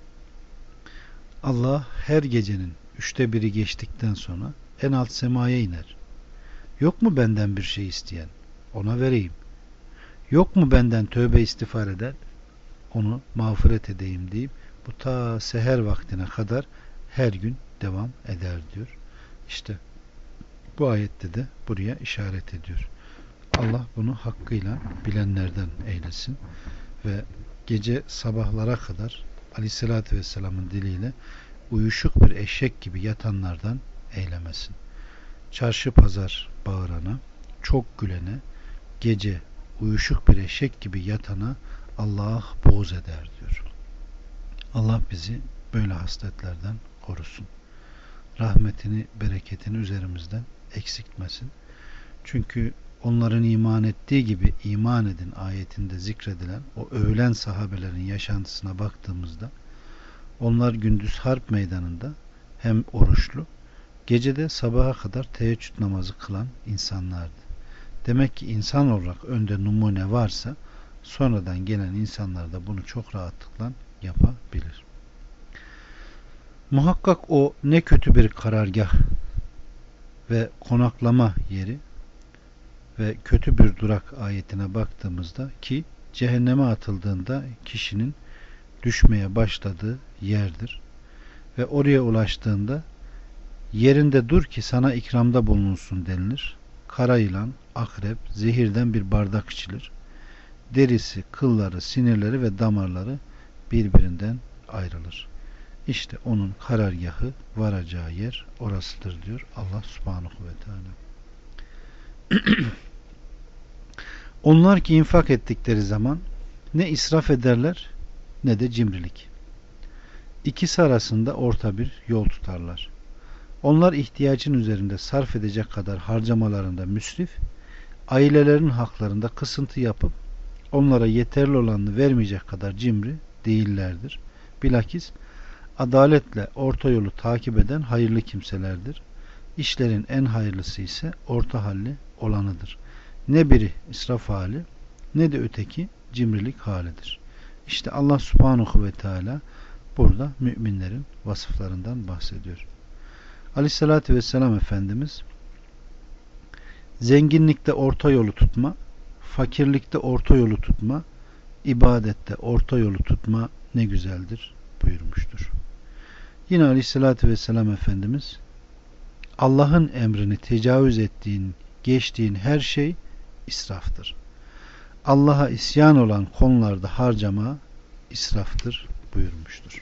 Allah her gecenin üçte biri geçtikten sonra en alt semaya iner. Yok mu benden bir şey isteyen? Ona vereyim. Yok mu benden tövbe istiğfar eden? Onu mağfiret edeyim deyip bu ta seher vaktine kadar her gün devam eder diyor. İşte bu ayette de buraya işaret ediyor. Allah bunu hakkıyla bilenlerden eylesin ve gece sabahlara kadar Aleyhisselatü Vesselam'ın diliyle uyuşuk bir eşek gibi yatanlardan eylemesin. Çarşı pazar bağırana, çok gülene, gece uyuşuk bir eşek gibi yatana Allah boğuz eder diyor. Allah bizi böyle hasletlerden korusun. Rahmetini, bereketini üzerimizden eksiltmesin. Çünkü onların iman ettiği gibi iman edin ayetinde zikredilen o övülen sahabelerin yaşantısına baktığımızda onlar gündüz harp meydanında hem oruçlu, gecede sabaha kadar teheccüd namazı kılan insanlardı. Demek ki insan olarak önde numune varsa sonradan gelen insanlar da bunu çok rahatlıkla yapabilir. Muhakkak o ne kötü bir karargah ve konaklama yeri ve kötü bir durak ayetine baktığımızda ki cehenneme atıldığında kişinin düşmeye başladığı yerdir. Ve oraya ulaştığında yerinde dur ki sana ikramda bulunsun denilir. Kara yılan, akrep, zehirden bir bardak içilir. Derisi, kılları, sinirleri ve damarları birbirinden ayrılır. İşte onun karargahı, varacağı yer orasıdır diyor Allah Subhanahu ve Teala. Onlar ki infak ettikleri zaman ne israf ederler ne de cimrilik. İkisi arasında orta bir yol tutarlar. Onlar ihtiyacın üzerinde sarf edecek kadar harcamalarında müsrif, ailelerin haklarında kısıntı yapıp onlara yeterli olanını vermeyecek kadar cimri değillerdir. Bilakis adaletle orta yolu takip eden hayırlı kimselerdir. İşlerin en hayırlısı ise orta halli olanıdır. Ne biri israf hali ne de öteki cimrilik halidir. İşte Allah Subhanahu ve Teala burada müminlerin vasıflarından bahsediyor. Aleyhissalatü Vesselam Efendimiz zenginlikte orta yolu tutma, fakirlikte orta yolu tutma, ibadette orta yolu tutma ne güzeldir buyurmuştur. Yine Aleyhisselatü Vesselam Efendimiz, Allah'ın emrini tecavüz ettiğin, geçtiğin her şey israftır. Allah'a isyan olan konularda harcama israftır buyurmuştur.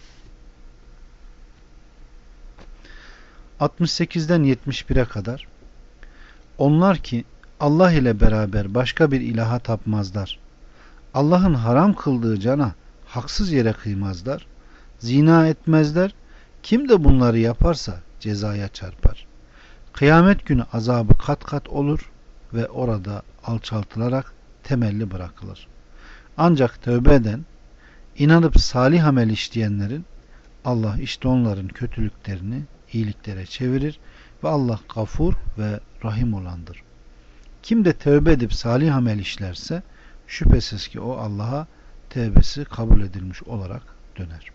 altmış sekizden yetmiş bire kadar onlar ki Allah ile beraber başka bir ilaha tapmazlar. Allah'ın haram kıldığı cana haksız yere kıymazlar. Zina etmezler. Kim de bunları yaparsa cezaya çarpar. Kıyamet günü azabı kat kat olur ve orada alçaltılarak temelli bırakılır. Ancak tövbe eden, inanıp salih amel işleyenlerin Allah işte onların kötülüklerini iyiliklere çevirir ve Allah gafur ve rahim olandır. Kim de tövbe edip salih amel işlerse şüphesiz ki o Allah'a tevbesi kabul edilmiş olarak döner.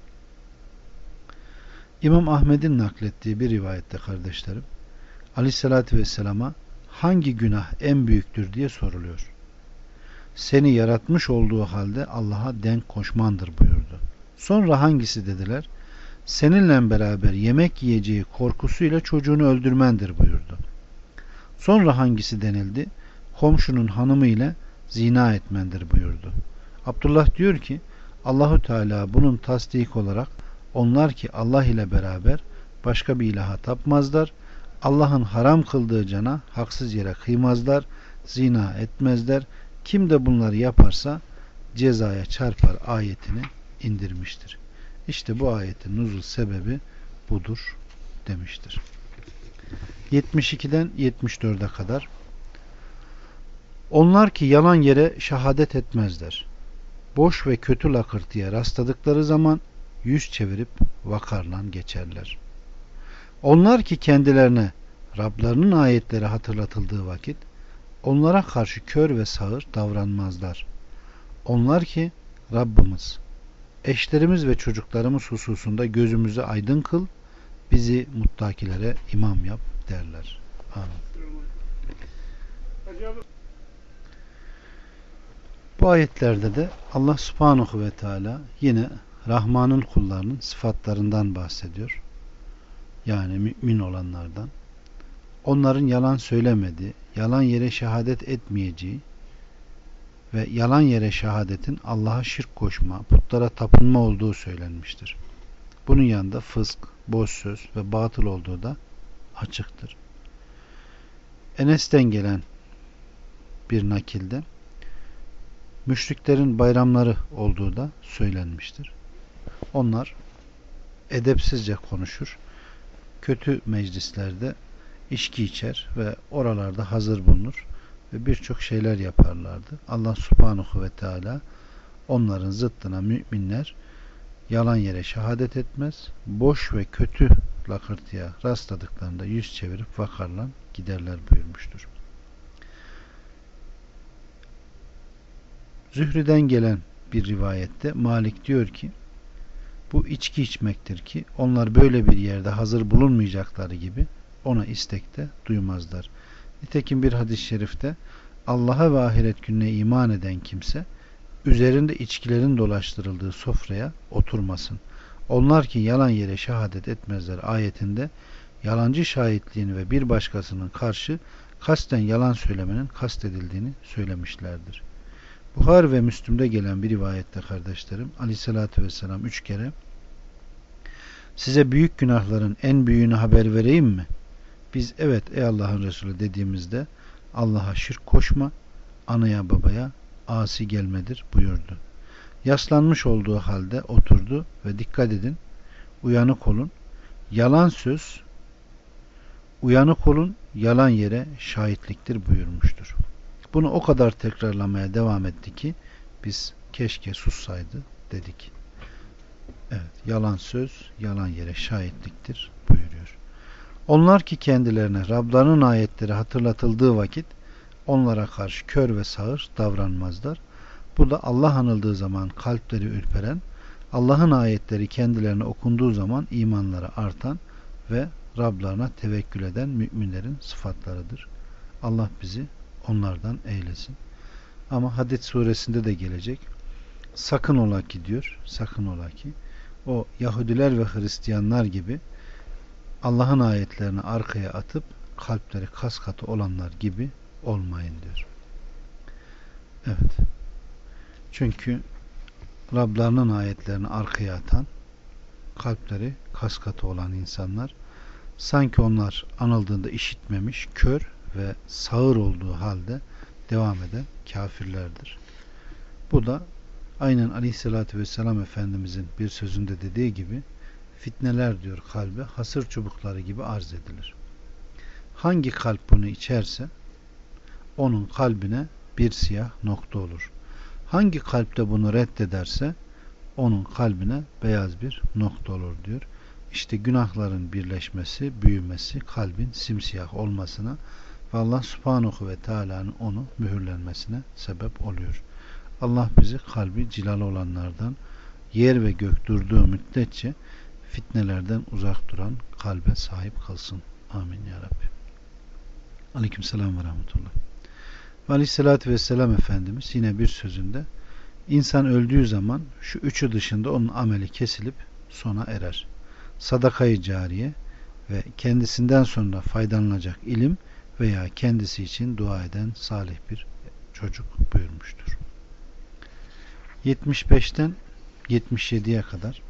İmam Ahmed'in naklettiği bir rivayette kardeşlerim, Aleyhisselatü Vesselam'a hangi günah en büyüktür diye soruluyor. Seni yaratmış olduğu halde Allah'a denk koşmandır buyurdu. Sonra hangisi dediler? Seninle beraber yemek yiyeceği korkusuyla çocuğunu öldürmendir buyurdu. Sonra hangisi denildi? Komşunun hanımı ile zina etmendir buyurdu. Abdullah diyor ki Allahu Teala bunun tasdik olarak onlar ki Allah ile beraber başka bir ilaha tapmazlar, Allah'ın haram kıldığı cana haksız yere kıymazlar, zina etmezler. Kim de bunları yaparsa cezaya çarpar ayetini indirmiştir. İşte bu ayetin nuzul sebebi budur demiştir. yetmiş ikiden yetmiş dörde kadar onlar ki yalan yere şehadet etmezler. Boş ve kötü lakırtıya rastladıkları zaman yüz çevirip vakarla geçerler. Onlar ki kendilerine Rablarının ayetleri hatırlatıldığı vakit onlara karşı kör ve sağır davranmazlar. Onlar ki Rabbimiz, eşlerimiz ve çocuklarımız hususunda gözümüzü aydın kıl, bizi muttakilere imam yap derler. Amin. Bu ayetlerde de Allah Subhanahu ve Teala yine Rahman'ın kullarının sıfatlarından bahsediyor. Yani mümin olanlardan. Onların yalan söylemediği, yalan yere şehadet etmeyeceği ve yalan yere şehadetin Allah'a şirk koşma, putlara tapınma olduğu söylenmiştir. Bunun yanında fısk, boş söz ve batıl olduğu da açıktır. Enes'ten gelen bir nakilde müşriklerin bayramları olduğu da söylenmiştir. Onlar edepsizce konuşur, kötü meclislerde içki içer ve oralarda hazır bulunur ve birçok şeyler yaparlardı. Allah Subhanahu ve Teala onların zıttına müminler yalan yere şehadet etmez, boş ve kötü lakırtıya rastladıklarında yüz çevirip vakarla giderler buyurmuştur. Zühri'den gelen bir rivayette Malik diyor ki bu içki içmektir ki onlar böyle bir yerde hazır bulunmayacakları gibi ona istekte duymazlar. Nitekim bir hadis-i şerifte Allah'a ve ahiret gününe iman eden kimse üzerinde içkilerin dolaştırıldığı sofraya oturmasın. Onlar ki yalan yere şehadet etmezler ayetinde yalancı şahitliğini ve bir başkasının karşı kasten yalan söylemenin kastedildiğini söylemişlerdir. Buhari ve Müslim'de gelen bir rivayette kardeşlerim Aleyhisselatü Vesselam üç kere size büyük günahların en büyüğünü haber vereyim mi? Biz evet ey Allah'ın Resulü dediğimizde Allah'a şirk koşma, anaya babaya asi gelmedir buyurdu. Yaslanmış olduğu halde oturdu ve dikkat edin, uyanık olun, yalan söz, uyanık olun, yalan yere şahitliktir buyurmuştur. Bunu o kadar tekrarlamaya devam etti ki biz keşke sussaydı dedik. Evet, yalan söz, yalan yere şahitliktir buyuruyor. Onlar ki kendilerine Rablarının ayetleri hatırlatıldığı vakit onlara karşı kör ve sağır davranmazlar. Bu da Allah anıldığı zaman kalpleri ürperen, Allah'ın ayetleri kendilerine okunduğu zaman imanları artan ve Rablarına tevekkül eden müminlerin sıfatlarıdır. Allah bizi onlardan eylesin. Ama Hadid suresinde de gelecek. Sakın ola ki diyor, sakın ola ki o Yahudiler ve Hristiyanlar gibi Allah'ın ayetlerini arkaya atıp kalpleri kas katı olanlar gibi olmayın diyor. Evet. Çünkü Rablarının ayetlerini arkaya atan, kalpleri kas katı olan insanlar sanki onlar anıldığında işitmemiş, kör ve sağır olduğu halde devam eden kafirlerdir. Bu da aynen Aleyhisselatü Vesselam Efendimizin bir sözünde dediği gibi fitneler diyor kalbe hasır çubukları gibi arz edilir. Hangi kalp bunu içerse onun kalbine bir siyah nokta olur. Hangi kalpte bunu reddederse onun kalbine beyaz bir nokta olur diyor. İşte günahların birleşmesi, büyümesi kalbin simsiyah olmasına ve Allah Subhanahu ve Teala'nın onu mühürlenmesine sebep oluyor. Allah bizi kalbi cilalı olanlardan, yer ve gök durduğu müddetçe fitnelerden uzak duran kalbe sahip kılsın. Amin ya Rabbi. Aleykümselam ve rahmetullah. Ve Aleyhisselatü Vesselam Efendimiz yine bir sözünde insan öldüğü zaman şu üçü dışında onun ameli kesilip sona erer. Sadakayı cariye ve kendisinden sonra faydalanacak ilim veya kendisi için dua eden salih bir çocuk buyurmuştur. yetmiş beşten yetmiş yediye kadar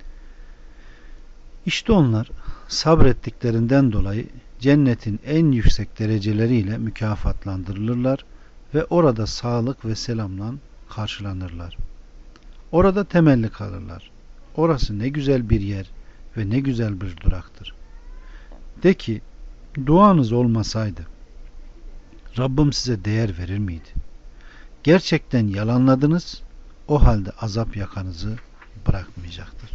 İşte onlar sabrettiklerinden dolayı cennetin en yüksek dereceleriyle mükafatlandırılırlar ve orada sağlık ve selamla karşılanırlar. Orada temelli kalırlar. Orası ne güzel bir yer ve ne güzel bir duraktır. De ki, duanız olmasaydı Rabbim size değer verir miydi? Gerçekten yalanladınız, o halde azap yakanızı bırakmayacaktır.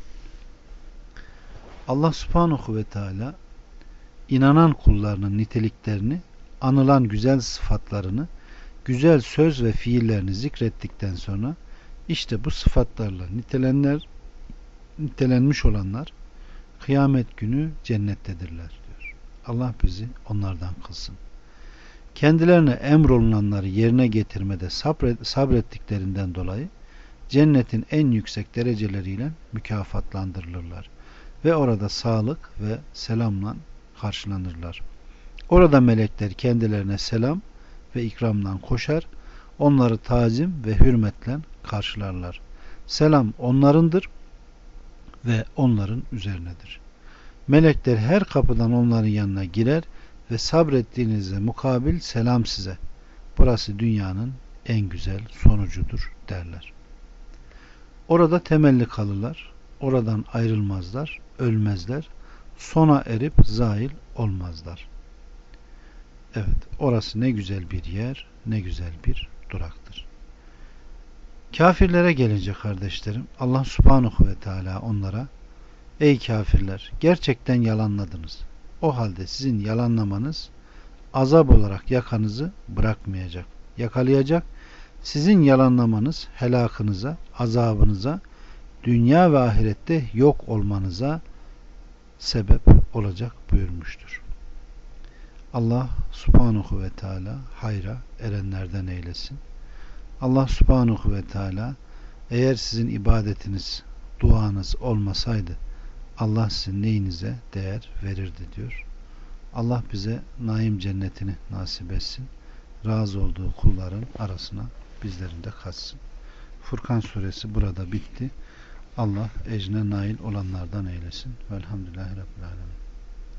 Allah Subhanahu ve Teala inanan kullarının niteliklerini, anılan güzel sıfatlarını, güzel söz ve fiillerini zikrettikten sonra işte bu sıfatlarla nitelenler, nitelenmiş olanlar kıyamet günü cennettedirler diyor. Allah bizi onlardan kılsın. Kendilerine emrolunanları yerine getirmede sabret, sabrettiklerinden dolayı cennetin en yüksek dereceleriyle mükafatlandırılırlar ve orada sağlık ve selamla karşılanırlar. Orada melekler kendilerine selam ve ikramla koşar, onları tazim ve hürmetle karşılarlar. Selam onlarındır ve onların üzerinedir. Melekler her kapıdan onların yanına girer ve sabrettiğinizde mukabil selam size. Burası dünyanın en güzel sonucudur derler. Orada temelli kalırlar. Oradan ayrılmazlar, ölmezler. Sona erip zail olmazlar. Evet, orası ne güzel bir yer, ne güzel bir duraktır. Kafirlere gelince kardeşlerim, Allah Subhanahu ve Teala onlara, ey kafirler, gerçekten yalanladınız. O halde sizin yalanlamanız azap olarak yakanızı bırakmayacak, yakalayacak. Sizin yalanlamanız helakınıza, azabınıza, dünya ve ahirette yok olmanıza sebep olacak buyurmuştur. Allah Subhanahu ve Teala hayra erenlerden eylesin. Allah Subhanahu ve Teala eğer sizin ibadetiniz, duanız olmasaydı Allah sizin neyinize değer verirdi diyor. Allah bize naim cennetini nasip etsin. Razı olduğu kulların arasına bizlerin de katsın. Furkan suresi burada bitti. Allah ecrine nail olanlardan eylesin. Velhamdülillahi Rabbil Alemin.